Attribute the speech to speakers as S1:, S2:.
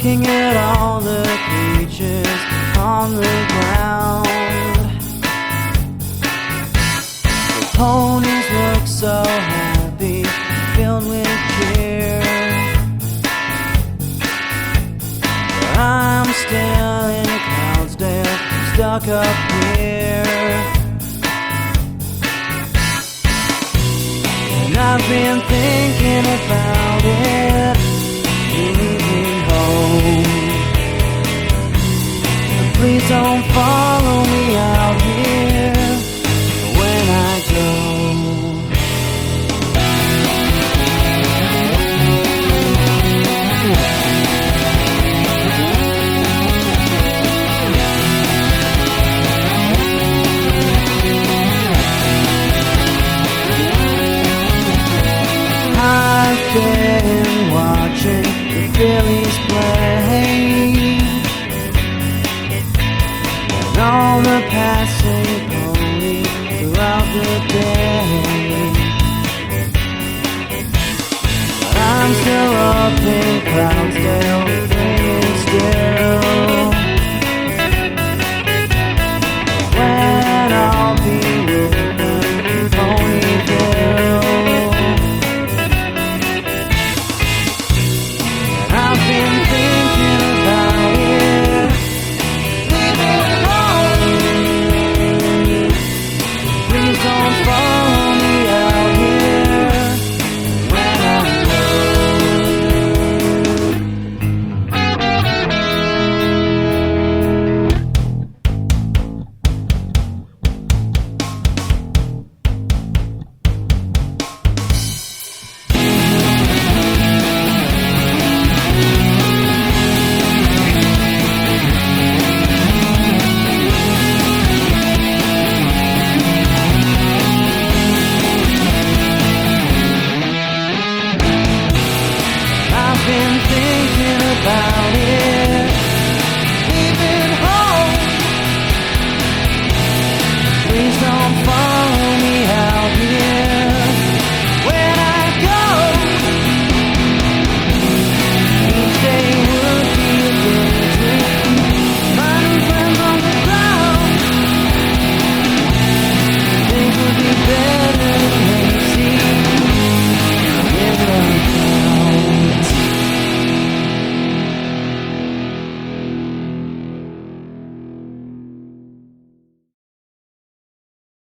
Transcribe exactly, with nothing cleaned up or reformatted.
S1: looking at all the creatures on the ground. The ponies look so happy, filled with cheer. But I'm still in Cloudsdale, stuck up here. And I've been thinking about it, leaving home. But please don't follow me out here when I go. I've been watching the Phillies play, and all the passing ponies throughout the day. But I'm still up in Cloudsdale, thinking still.